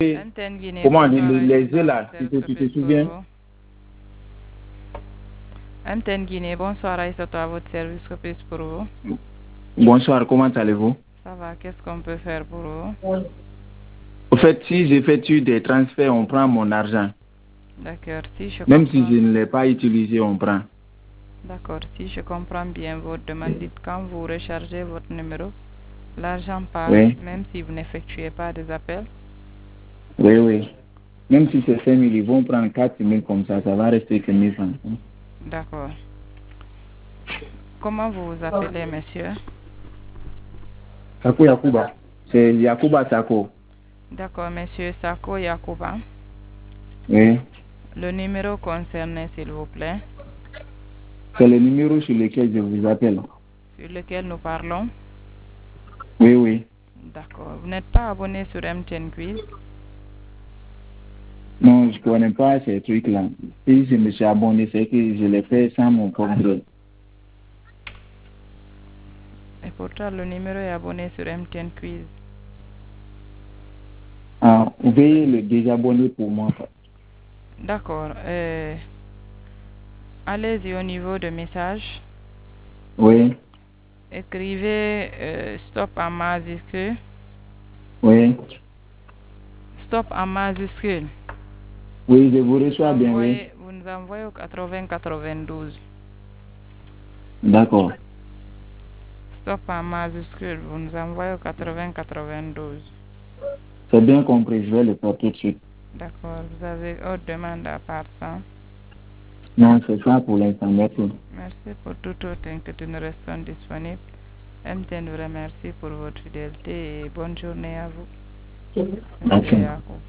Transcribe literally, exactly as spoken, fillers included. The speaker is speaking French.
Antenne Guinée, Comment on dit, bonsoir, les, Aïssata, les œufs à votre là, tu te, service tu te office pour souviens? vous. Antenne Guinée, bonsoir, Aïssata, à votre service office pour vous. Bonsoir, comment allez-vous? Ça va, qu'est-ce qu'on peut faire pour vous? Au fait, si j'effectue des transferts, on prend mon argent. D'accord, si je Même si comprends. je ne l'ai pas utilisé, on prend. D'accord, si je comprends bien votre demande, dites quand vous rechargez votre numéro, l'argent passe, Oui, même si vous n'effectuez pas des appels. oui, oui. Même si c'est cinq mille, ils vont prendre quatre mille comme ça, ça va rester que mille francs. D'accord. Comment vous vous appelez, monsieur? Sako Yakuba. C'est Yakuba Sako. D'accord, monsieur Sako Yakuba. Oui. Le numéro concerné, s'il vous plaît, C'est le numéro sur lequel je vous appelle. sur lequel nous parlons. Oui, oui. D'accord. Vous n'êtes pas abonné sur M T N Quiz? Non, je ne connais pas ces trucs-là. Si je me suis abonné, c'est que je l'ai fait sans mon contrôle. Et pourtant, le numéro est abonné sur M T N Quiz. Ah, veuillez le désabonner pour moi. D'accord. Euh, allez-y au niveau de message. Oui, Écrivez euh, stop en majuscule. oui. Stop en majuscule. Oui, je vous Vous nous reçois bien, oui. envoyez, vous nous envoyez au quatre-vingts quatre-vingt-douze. D'accord. Stop en majuscule. Vous nous envoyez au quatre-vingts quatre-vingt-douze. C'est bien compris, je vais le faire tout de suite. D'accord. Vous avez autre demande à part ça? Non, c'est ça pour l'instant, merci. Merci pour toute autre inquiétude. Nous restons disponibles. M T N vous remercie pour votre fidélité et bonne journée à vous. Monsieur Merci. Yacoub.